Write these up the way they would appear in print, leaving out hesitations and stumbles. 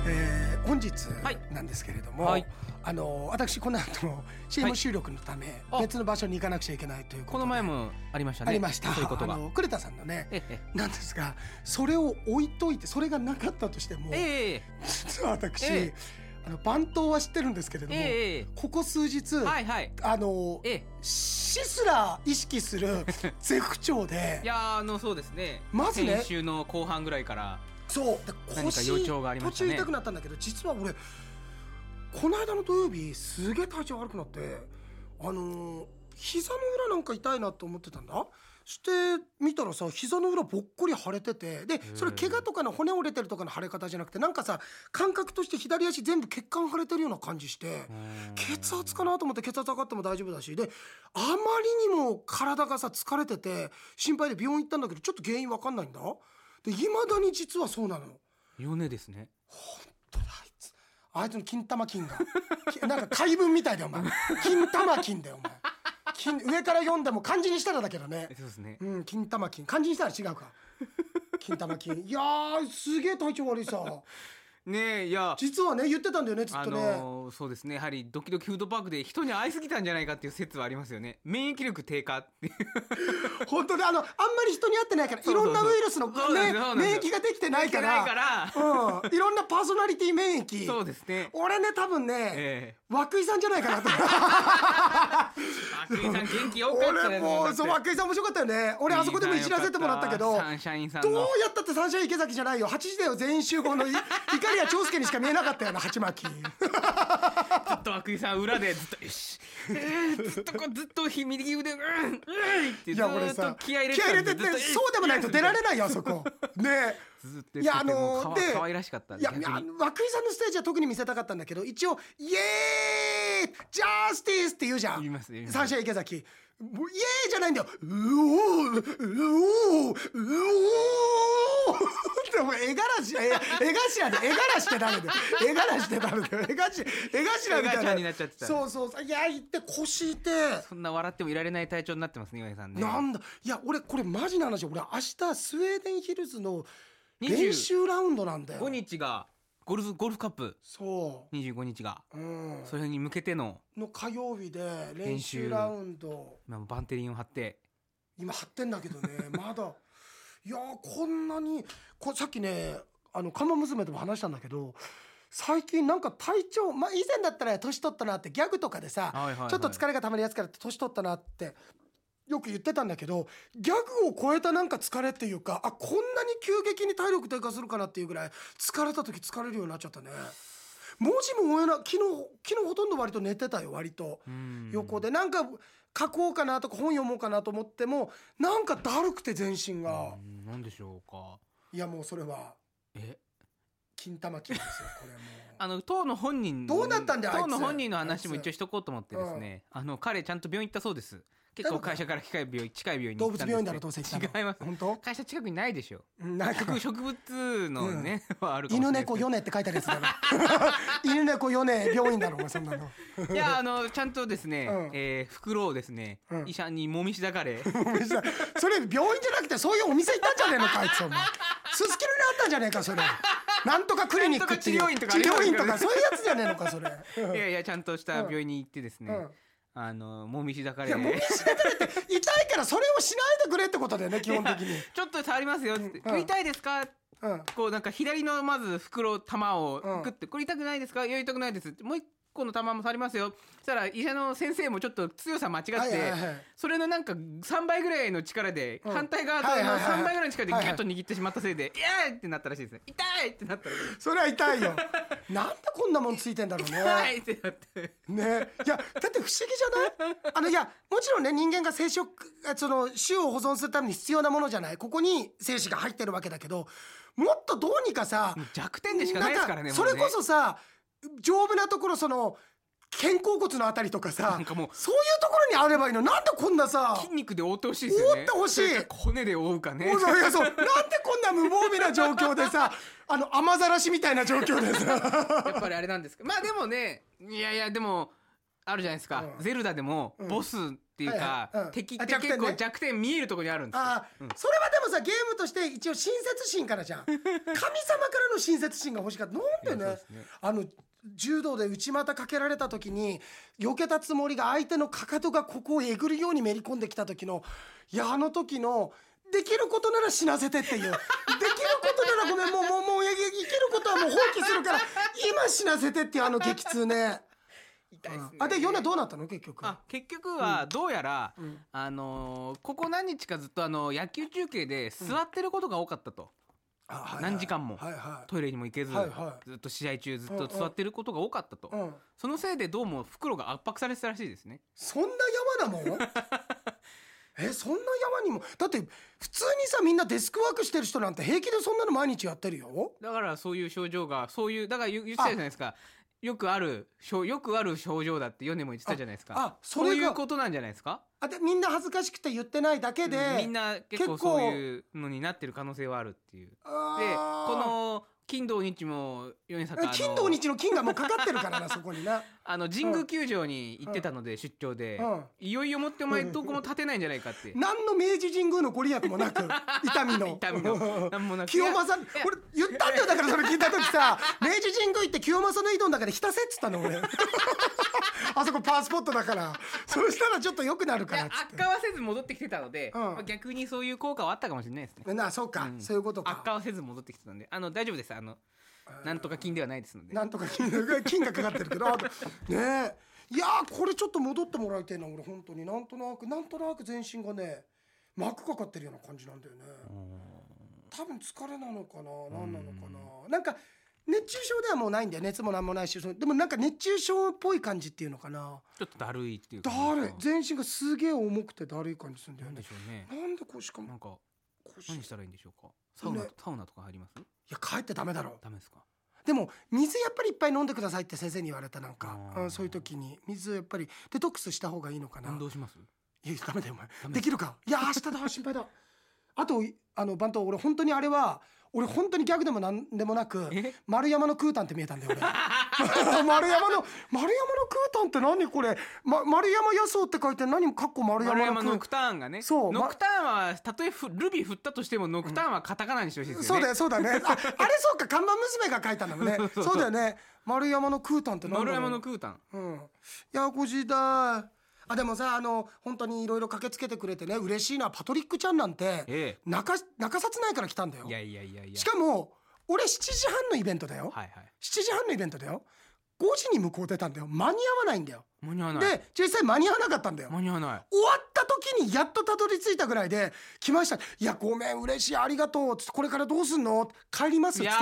本日なんですけれども、はい、私この後の CM 収録のため別の場所に行かなくちゃいけないということで、この前もありましたね。 ありました。 そういうことが呉田さんのねなんですが、それを置いといて、それがなかったとしても、実は私、番頭は知ってるんですけれども、ここ数日、死すら意識する絶不調でいやそうですね、 まずね、 先週の後半ぐらいからそう何か予兆がありましたね。 途中痛くなったんだけど、実は俺この間の土曜日すげえ体調悪くなって、膝の裏なんか痛いなと思ってたんだ。して見たらさ、膝の裏ぼっこり腫れてて、でそれ怪我とかの骨折れてるとかの腫れ方じゃなくて、なんかさ感覚として左足全部血管腫れてるような感じして、血圧かなと思って、血圧測っても大丈夫だし、であまりにも体がさ疲れてて心配で病院行ったんだけど、ちょっと原因わかんないんだ。で未だに実はそうなの。 米ですね。 本当だ、あいつの金玉菌がなんか怪文みたいだよお前。金玉菌だよお前。上から読んでも漢字にしたらだけどね。 そうですね。 金玉菌、漢字にしたら違うか。金玉菌。いやーすげえ体調悪いさ。 ねえ、いや実はね言ってたんだよね、ずっとね。 そうですね、やはりドキドキフードパークで人に会いすぎたんじゃないかっていう説はありますよね。免疫力低下っていう本当にあんまり人に会ってないから、いろんなウイルスの免疫ができてないから、いろんなパーソナリティ免疫。 そうですね。 俺ね多分ね、涌井さんじゃないかなと。 涌井さん元気よかったね。 俺もうそう、涌井さん面白かったよね。俺あそこでもいじらせてもらったけど、 サンシャインさんどうやったってサンシャイン池崎じゃないよ。8時だよ全員集合の碇谷長介にしか見えなかったよな、鉢巻き。ずっと涌井さん裏でずっとよし、ずっと右腕ってずっと気合い入れてて、 そうでもないと出られないよあそこね。 ずっとやってて可愛らしかった。 いや涌井さんのステージは特に見せたかったんだけど、一応イエーイジャスティスって言うじゃん、サンシャイン池崎。イエーイじゃないんだよ、うおーでも絵頭で絵柄してダメだよ、絵柄してダメだよ、絵頭みたいなになっちゃってた。 そういや言って腰痛い。 そんな笑ってもいられない体調になってますね、岩井さんね。 なんだ、いや俺これマジな話、俺明日スウェーデンヒルズの練習ラウンドなんだよ。 25日がゴルフカップ。 そう 25日が、それに向けての火曜日で練習ラウンド。 今バンテリンを張って今張ってんだけどねまだいやこんなにさっきね看板娘とも話したんだけど、最近なんか体調、以前だったら年取ったなってギャグとかでさ、ちょっと疲れがたまるやつからって年取ったなってよく言ってたんだけど、ギャグを超えたなんか疲れっていうか、こんなに急激に体力低下するかなっていうぐらい疲れた時疲れるようになっちゃったね。文字も追えな、昨日ほとんど割と寝てたよ。割と横でなんか書こうかなとか本読もうかなと思ってもなんかだるくて全身が。 なんでしょうか。 いやもうそれは金玉菌ですよこれも当の本人どうなったんだよ、 当の本人の話も一応しとこうと思ってですね、彼ちゃんと病院行ったそうです。結構会社から近い病院に行ったんです。 動物病院だろどうせ。 違います。 本当？ 会社近くにないでしょ。 植物のね、あるかもしれない。 犬猫ヨネって書いてあるやつだろ犬猫ヨネ病院だろお前そんなの。 いやちゃんとですね、袋をですね、医者にもみしだかれ。 それ病院じゃなくてそういうお店行ったんじゃねえのかあいつ。お前すすきのにあったんじゃねえかそれ。なんとかクリニックっていう治療院とかそういうやつじゃねえのかそれ。 いやちゃんとした病院に行ってですね、もみしだかれ。 いやもみしだかれって痛いからそれをしないでくれってことだよね基本的に。 ちょっと触りますよって、これ痛いですか、こうなんか左のまず袋玉をグッて、これ痛くないですか、いや痛くないですって、もう一個の玉も触りますよ。そしたら医者の先生もちょっと強さ間違って、それのなんか3倍ぐらいの力で、反対側と3倍ぐらいの力でギュッと握ってしまったせいで、痛いってなったらしいですね。痛いってなったらしい。 それは痛いよなんでこんなもんついてんだろうね。 痛いってなってね。いやだって不思議じゃない？いやもちろんね、人間が生殖種を保存するために必要なものじゃない、ここに精子が入ってるわけだけど、もっとどうにかさ、 弱点でしかないですからね。 それこそさ丈夫なところ、肩甲骨のあたりとかさ、なんかもうそういうところにあればいいの。なんでこんなさ筋肉で覆ってほしいですよね。 覆ってほしい。 骨で覆うかね。いやそうなんでこんな無防備な状況でさ雨ざらしみたいな状況でさやっぱりあれなんですけど、まあでもね、いやでもあるじゃないですか、ゼルダでもボスっていうか、敵って弱点ね結構弱点見えるところにあるんですよ。 それはでもさゲームとして一応親切心からじゃん神様からの親切心が欲しかった。なんでね柔道で内股かけられた時に避けたつもりが相手のかかとがここをえぐるようにめり込んできた時のあの時のできることなら死なせてっていうできることならごめんもう生きることはもう放棄するから今死なせてっていうあの激痛ね痛いですね。 でヨネどうなったの結局。 結局はどうやら、ここ何日かずっと野球中継で座ってることが多かったと、何時間も、トイレにも行けず、ずっと試合中ずっと座ってることが多かったと、そのせいでどうも袋が圧迫されてたらしいですね。 そんな山なもんそんな山にもだって普通にさみんなデスクワークしてる人なんて平気でそんなの毎日やってるよ。 だからそういう症状がだから言ってたじゃないですか。よくある症状だってヨネも言ってたじゃないですか。そういうことなんじゃないですか。 でみんな恥ずかしくて言ってないだけで、 みんな結構そういうのになってる可能性はあるっていう。でこの金土日もヨネさん金土日の金がもうかかってるからなそこにな神宮球場に行ってたので、出張で、いよいよもってお前どこも立てないんじゃないかって何の明治神宮のご利益もなく痛みの何もなく清正これ言ったんだよ。だからそれ聞いた時さ明治神宮行って清正の井戸の中で浸せっつったの俺あそこパワースポットだからそしたらちょっと良くなるからっつって悪化はせず戻ってきてたので、逆にそういう効果はあったかもしれないですね。 そうか、そういうことか。 悪化はせず戻ってきてたんで大丈夫です。なんとか金ではないですので。 なんとか金がかかってるけどねいやこれちょっと戻ってもらいたいな俺本当になんとなく全身がね膜かかってるような感じなんだよね。多分疲れなのかな何なのかな。なんか熱中症ではもうないんだよ。熱もなんもないしでもなんか熱中症っぽい感じっていうのかな。 ちょっとだるいっていうかだるい全身がすげえ重くてだるい感じするんだよね。 なんでしょうね。 なんでこうしかもなんか何したらいいんでしょうか。サウナとか入ります？いや帰ってダメだろ。 ダメですか。 でも水やっぱりいっぱい飲んでくださいって先生に言われた。なんかそういう時に水やっぱりデトックスした方がいいのかな。 運動します？ いやダメだよお前できるか。いや明日だ心配だ。あと番頭俺本当にあれは俺本当にギャグでもなんでもなく丸山のクータンって見えたんだよ俺丸山のクータンって何これ、丸山野草って書いて何かっこ丸山ノクターンがね。そうノクターンはたとえルビー振ったとしてもノクターンはカタカナにしてほしいですよね。 そうだねあれそうか看板娘が書いたんだもんねそうだよね。丸山のクータンって何だろう。丸山のクータンいやご時代でもさ本当にいろいろ駆けつけてくれてね嬉しいのはパトリックちゃんなんて、中札内から来たんだよ。いやしかも俺7時半のイベントだよ、7時半のイベントだよ。5時に向こう出たんだよ。間に合わないんだよ。で実際間に合わなかったんだよ。 間に合わない。 終わった時にやっとたどり着いたぐらいで来ました。いやごめん嬉しいありがとうつってこれからどうすんの帰りますっつって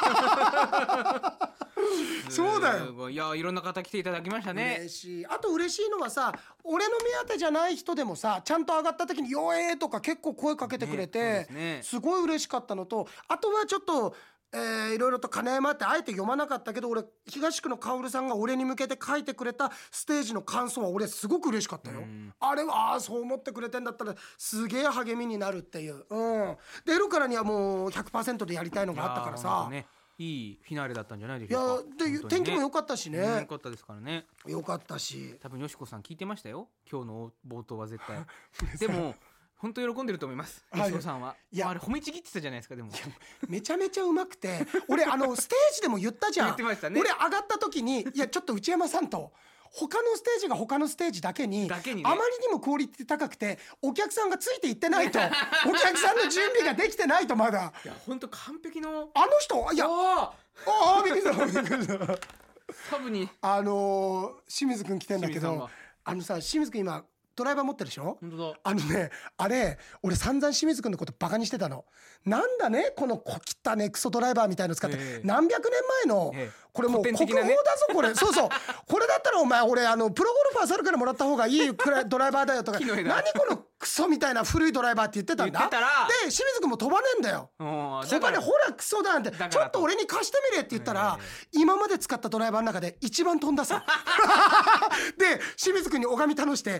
そうだよ。 いやいろんな方来ていただきましたね。 嬉しい。あと嬉しいのはさ俺の目当てじゃない人でもさちゃんと上がった時に「よえー」とか結構声かけてくれて、すごい嬉しかったのとあとはちょっといろいろと金山ってあえて読まなかったけど俺東区の薫さんが俺に向けて書いてくれたステージの感想は俺すごく嬉しかったよ。あれはそう思ってくれてんだったらすげえ励みになるっていう、出るからにはもう 100% でやりたいのがあったからさ、 いいフィナーレだったんじゃないでしょうか。 いやで天気も良かったしね。 良かったですからね。 良かったし多分よしこさん聞いてましたよ今日の冒頭は絶対でも本当喜んでると思います。よしこさんは。いやあれ褒めちぎってたじゃないですか。でもめちゃめちゃうまくて俺ステージでも言ったじゃん言ってましたね。 俺上がった時にいやちょっと内山さんと他のステージが他のステージだけに、ね、あまりにもクオリティ高くてお客さんがついていってないとお客さんの準備ができてないとまだいや本当完璧の人いやびっくりしたサブに清水くん来てんだけど清水くん今ドライバー持ってるでしょ。 本当だ。 あれ俺散々清水くんのことバカにしてたの。なんだねこの小汚ねクソドライバーみたいの使って何百年前のこれもう国宝だぞこれそうこれだったらお前俺プロゴルファー猿からもらった方がいいくらいドライバーだよとか何このクソみたいな古いドライバーって言ってたんだ。で清水くんも飛ばねえんだよ。飛ばねほらクソだなんてちょっと俺に貸してみれって言ったら今まで使ったドライバーの中で一番飛んださで清水くんに拝み頼して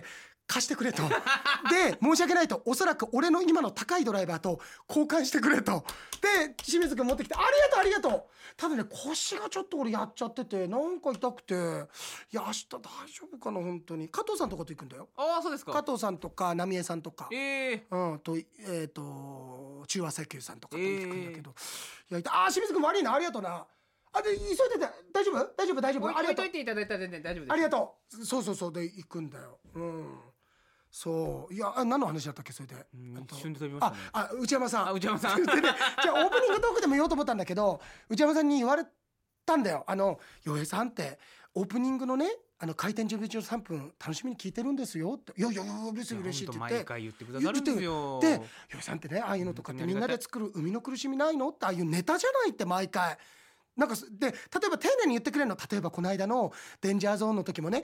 貸してくれとで申し訳ないと、おそらく俺の今の高いドライバーと交換してくれとで清水君持ってきて、ありがとうありがとう。ただね腰がちょっと俺やっちゃっててなんか痛くて、いや明日大丈夫かな本当に。加藤さんとかと行くんだよ。 ああそうですか。 加藤さんとか浪江さんとか、と中和石油さんとかと行くんだけど、いや清水君悪いな、ありがとうな。で急いでて大丈夫大丈夫大丈夫、ありがとう。 置いといていただいたら全然大丈夫です。 ありがとう。そうで行くんだよ。そういや何の話だったっけそれで。 一瞬で飛びましたね。 内山さん。 内山さんでね、じゃあオープニングトークでも言おうと思ったんだけど、内山さんに言われたんだよ。洋平さんってオープニングのね開店準備中の3分楽しみに聞いてるんですよって。いや嬉しい嬉しいって言って、 毎回言ってくださるんですよ。 で洋平さんってねああいうのとかってみんなで作る海の苦しみないのって、ああいうネタじゃないって毎回なんかで、例えば丁寧に言ってくれるの。例えばこの間のデンジャーゾーンの時もね、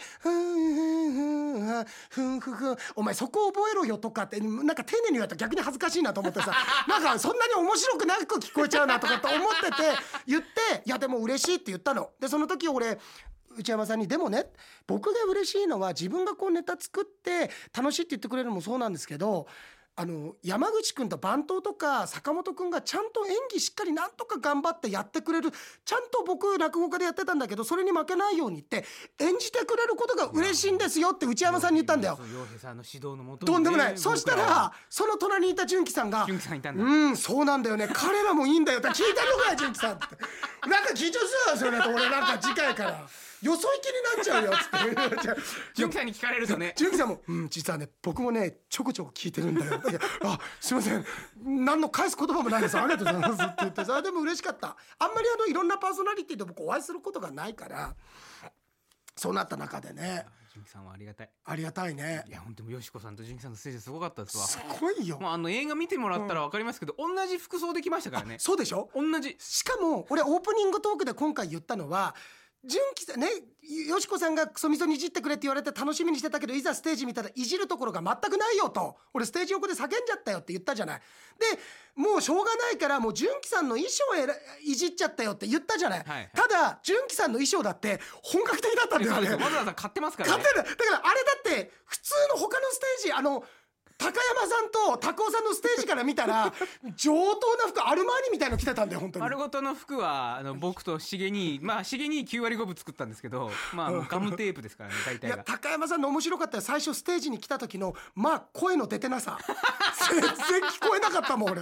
お前そこ覚えろよとかってなんか丁寧に言われたら逆に恥ずかしいなと思ってさなんかそんなに面白くなく聞こえちゃうなとかって思ってて言って、いやでも嬉しいって言ったの。でその時俺内山さんに、でもね僕が嬉しいのは自分がこうネタ作って楽しいって言ってくれるのもそうなんですけど、山口くんと番頭とか坂本くんがちゃんと演技しっかりなんとか頑張ってやってくれる、ちゃんと僕落語家でやってたんだけどそれに負けないようにって演じてくれることが嬉しいんですよって内山さんに言ったんだよ。 洋平さんの指導のもとにね、 とんでもない。そしたらその隣にいた純喜さんが純喜さんいたんだ。 そうなんだよね彼らもいいんだよって聞いてるのかよ純喜さんってなんか緊張してたんですよねと俺なんか次回からよそ行きになっちゃうよっつって純喜さんに聞かれるとね、 純喜さんも実はね僕もねちょこちょこ聞いてるんだよ。いやすいません何の返す言葉もないですありがとうございますって言ってさ、でも嬉しかった。あんまりいろんなパーソナリティと僕お会いすることがないからそうなった中でね。 純喜さんはありがたい。 ありがたいね。 いや本当によしこさんと純喜さんのステージすごかったですわ。 すごいよ。 もう映画見てもらったら分かりますけど、同じ服装で来ましたからね。 そうでしょ。 同じ。 しかも俺オープニングトークで今回言ったのは純喜さんね、よしこさんがクソみそにいじってくれって言われて楽しみにしてたけどいざステージ見たらいじるところが全くないよと俺ステージ横で叫んじゃったよって言ったじゃない。でもうしょうがないからもう純喜さんの衣装をいじっちゃったよって言ったじゃない、ただ純喜さんの衣装だって本格的だったんだよね。 わざわざ買ってますからね。 買ってる。だからあれだって普通の他のステージ高山さんと高尾さんのステージから見たら上等な服アルマーニみたいの着てたんだよ本当に。 丸ごとの服は僕と重に重に9割5分作ったんですけど、ガムテープですからね大体が。 いや高山さんの面白かったよ最初ステージに来た時の声の出てなさ全然聞こえなかったもん俺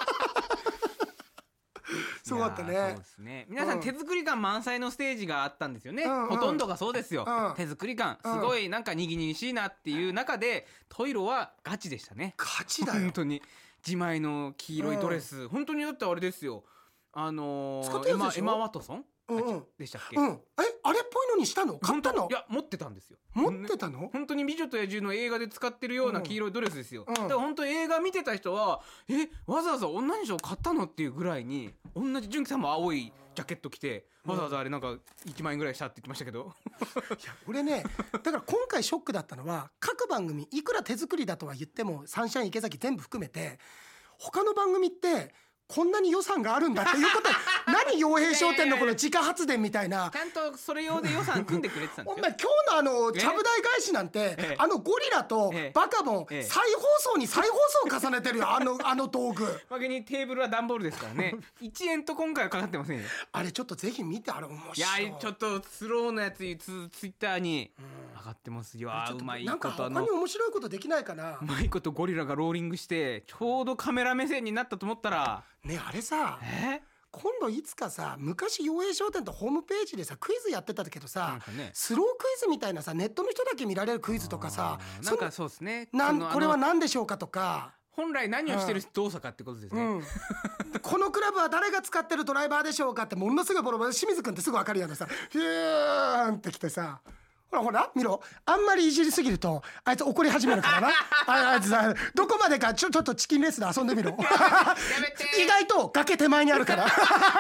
すごかったね。 そうですね。皆さん手作り感満載のステージがあったんですよね。ほとんどがそうですよ。手作り感すごいなんかにぎにぎしいなっていう中でトイロはガチでしたね。 ガチだよ本当に。自前の黄色いドレス、本当にだってあれですよ。エマ・ワトソンでしたっけ。 あれっぽいのにしたの買ったの。 いや持ってたんですよ。 持ってたの。 本当に美女と野獣の映画で使ってるような黄色いドレスですよ。だから本当映画見てた人はわざわざ同じの買ったのっていうぐらいに、同じ純喜さんも青いジャケット着てわざわざあれなんか1万円ぐらいしたって言ってましたけどいや俺ねだから今回ショックだったのは各番組いくら手作りだとは言ってもサンシャイン池崎全部含めて他の番組ってこんなに予算があるんだっていうことで何傭兵商店のこの自家発電みたいなちゃんとそれ用で予算組んでくれてたんですよ。 お前今日のちゃぶ台返しなんてゴリラとバカボン再放送に再放送重ねてるよあの道具。 わけにテーブルは段ボールですからね1円と今回はかかってませんよ。 あれちょっとぜひ見てあれ面白い。 いやちょっとスローのやつツイッターに上がってますよ。うまいなんか他に面白いことできないかな。 うまいことゴリラがローリングしてちょうどカメラ目線になったと思ったらねあれさ今度いつかさ昔傭兵商店とホームページでさクイズやってたけどさ、スロークイズみたいなさネットの人だけ見られるクイズとかさなんかそうですね。 これは何でしょうかとか本来何をしてる動作かってことですね、 このクラブは誰が使ってるドライバーでしょうかってものすごいボロボロ清水君ってすぐ分かるようなさヒューンってきてさほら見ろあんまりいじりすぎるとあいつ怒り始めるからなあいつさどこまでかちょっとチキンレースで遊んでみろ意外と崖手前にあるから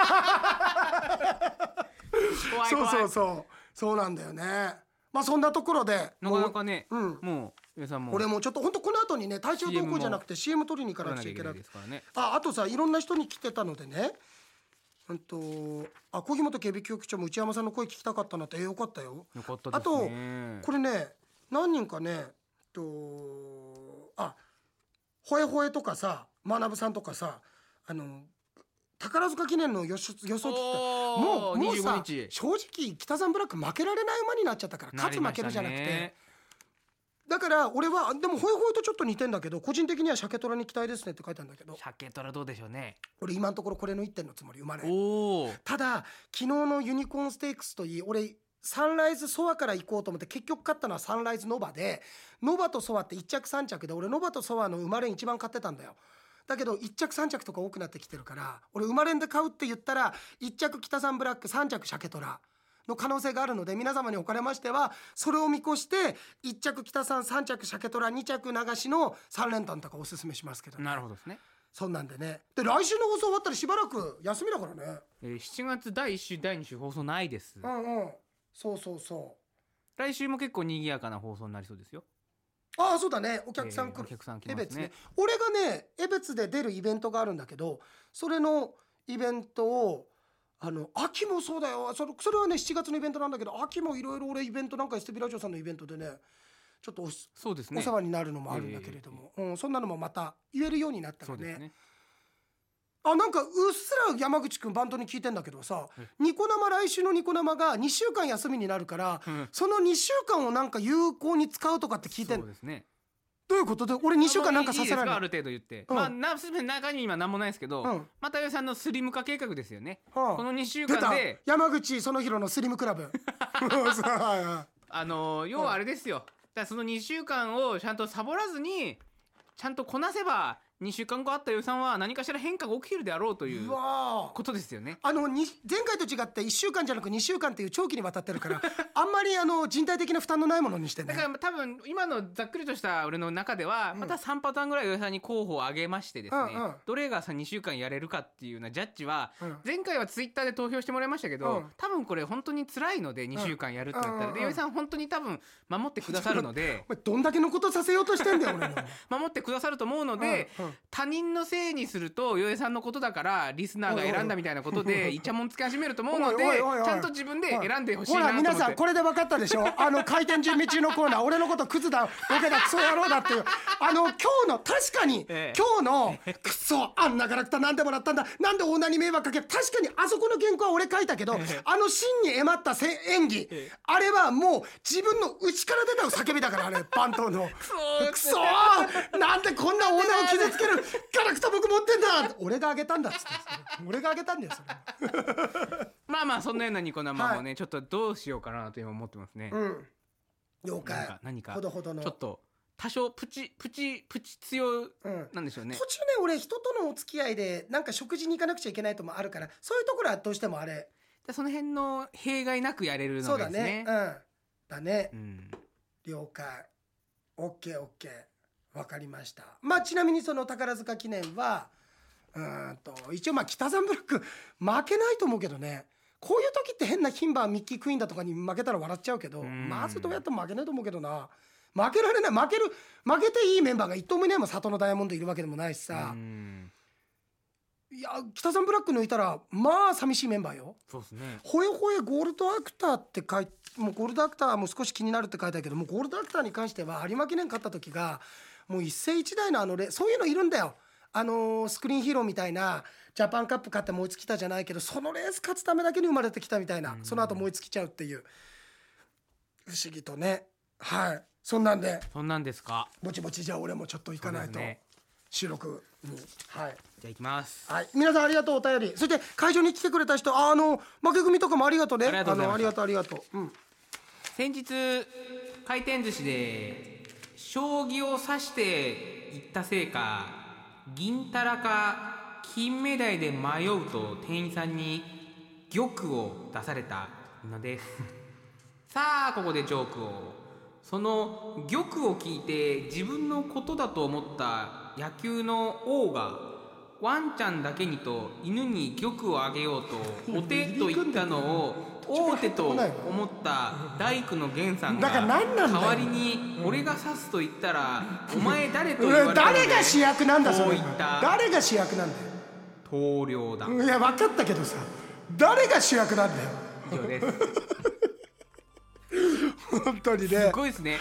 そうなんだよね。そんなところでなかなかね、もう皆さんも俺もちょっと本当この後にね対象投稿じゃなくて CM 取りに行かなきゃいけない。あとさいろんな人に来てたのでね小木本警備局長も内山さんの声聞きたかったなってよかったよ。 よかったですね。 あとこれね何人かねほえほえとかさ、学さんとかさ、宝塚記念の予想聞いたもうさ、正直北山ブラック負けられない馬になっちゃったから、勝つ負けるじゃなくて、だから俺はでもホイホイとちょっと似てんだけど、個人的には鮭虎に期待ですねって書いてあるんだけど、 鮭虎どうでしょうね。 俺今のところこれの1点のつもり、馬ね。ただ昨日のユニコーンステークスといい、俺サンライズソワから行こうと思って結局勝ったのはサンライズノバで、ノバとソワって1着3着で、俺ノバとソワの馬連一番買ってたんだよ。だけど1着3着とか多くなってきてるから、俺馬連で買うって言ったら1着北山ブラック、3着鮭虎の可能性があるので、皆様におかれましてはそれを見越して1着北山、3着鮭虎、2着流しの3連単とかおすすめしますけど、ね、 なるほどですね。 そんなんでね。で来週の放送終わったらしばらく休みだからね。 7月第1週第2週放送ないです。 そうそうそう。 来週も結構賑やかな放送になりそうですよ。 ああそうだね、お客さん来る、 お客さん来江ますね。 別ね。俺がね江別で出るイベントがあるんだけど、それのイベントを秋もそうだよ、それはね7月のイベントなんだけど、秋もいろいろ俺イベントなんか STV ラジオさんのイベントでねちょっとそうですね、 お世話になるのもあるんだけれども、そんなのもまた言えるようになったら ね。なんかうっすら山口くんバンドに聞いてんだけどさ、ニコ生来週のニコ生が2週間休みになるから、その2週間をなんか有効に使うとかって聞いてんの。 そうですね。 どういうことで、俺2週間なんかさせられる。 ある程度言って、中には何もないですけど、またよさんのスリム化計画ですよね。この2週間で山口そのひろのスリムクラブ要はあれですよ。だからその2週間をちゃんとサボらずにちゃんとこなせば、2週間後あった予算は何かしら変化が起きるであろうということですよね。 前回と違って1週間じゃなく2週間っていう長期にわたってるからあんまり人体的な負担のないものにしてね。 だから多分今のざっくりとした俺の中では、また3パターンぐらい予算に候補を挙げましてですね、どれがさ2週間やれるかっていうようなジャッジは、前回はツイッターで投票してもらいましたけど、多分これ本当に辛いので2週間やるってなったら、でよいさん本当に多分守ってくださるのでどんだけのことさせようとしてんだよ俺も守ってくださると思うので、他人のせいにするとよえさんのことだからリスナーが選んだみたいなことでイチャモンつけ始めると思うので、ちゃんと自分で選んでほしいなと思って。 ほら皆さんこれで分かったでしょ開店準備中のコーナー、俺のことクズだボケだクソ野郎だっていう今日の確かに、今日のクソあんなガラクタなんでもらったんだ、なんでオーナーに迷惑かける、確かにあそこの原稿は俺書いたけど、真にえまった演技、あれはもう自分の内から出た叫びだからね番頭のクソなんでこんなオーナーを傷つけるガラクタ僕持ってんだ俺があげたんだっつって俺があげたんだよそれまあそんなようなニコ生もね、ちょっとどうしようかなと今思ってますね。 了解。 何かほどほどのちょっと多少プチ強なんでしょうね。 途中ね俺人とのお付き合いでなんか食事に行かなくちゃいけないともあるから、そういうところはどうしてもあれその辺の弊害なくやれるのですね。 だね、了解。オッケーわかりました。ちなみにその宝塚記念は一応北山ブラック負けないと思うけどね。こういう時って変な牝馬ミッキークイーンだとかに負けたら笑っちゃうけど、まずどうやっても負けないと思うけどな。負けられない、負けていいメンバーが一頭もいないもん。里のダイヤモンドいるわけでもないしさ。いや北山ブラック抜いたら寂しいメンバーよ。 そうですね。 ほえほえゴールドアクターって書いて、もうゴールドアクターも少し気になるって書いてあるけども、ゴールドアクターに関しては有馬記念勝った時がもう一世一代のそういうのいるんだよ。スクリーンヒーローみたいなジャパンカップ勝って燃え尽きたじゃないけど、そのレース勝つためだけに生まれてきたみたいな、その後燃え尽きちゃうっていう不思議とね。そんなんですか。ぼちぼちじゃあ俺もちょっと行かないと、収録に。じゃあ行きます。 皆さんありがとうお便り。そして会場に来てくれた人負け組とかもありがとうね。ありがとう。 先日回転寿司で将棋を指していったせいか銀たらか金目鯛で迷うと店員さんに玉を出されたのですさあここでジョークを。その玉を聞いて自分のことだと思った野球の王がワンちゃんだけにと犬に玉をあげようとお手と言ったのを大手と思った大工の源さんが代わりに俺が指すと言ったらお前誰と言われたので誰が主役なんだそれ。 こう言った。 誰が主役なんだよ。 棟梁だ。 いや分かったけどさ、誰が主役なんだよ。 以上です本当にね。 すごいですね。こ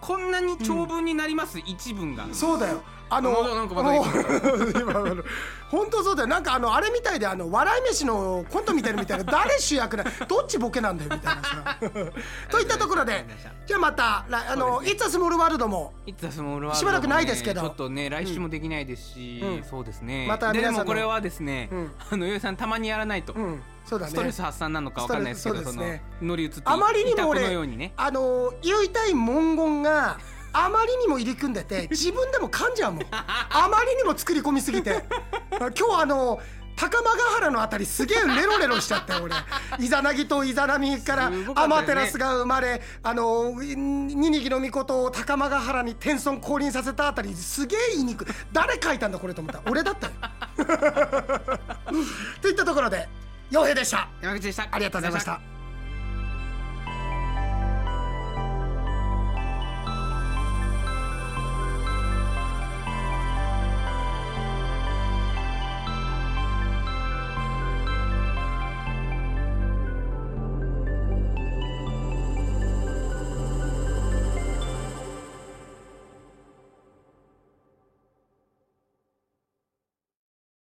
こんなに長文になります、一文が。 そうだよ。 なんかまた本当そうだよ。なんかあれみたいで笑い飯のコント見てるみたいな、誰主役だどっちボケなんだよみたいなさといったところで、じゃあまたいつスモールワールドもしばらくないですけど、 ちょっとね来週もできないですし、そうですね。 また皆さんでもこれはですね、よいさんたまにやらないと、 そうだね、 ストレス発散なのかわかんないですけど、その乗り移ってあまりにも俺のようにね、 言いたい文言があまりにも入り組んでて自分でも噛んじゃうもんあまりにも作り込みすぎて今日高間ヶ原のあたりすげえレロレロしちゃって俺イザナギとイザナミからアマテラスが生まれニニギの御事を高間ヶ原に転送降臨させたあたりすげえ言いにくい。誰書いたんだこれと思った俺だったよといったところで陽平でした。 山口でした。 ありがとうございました。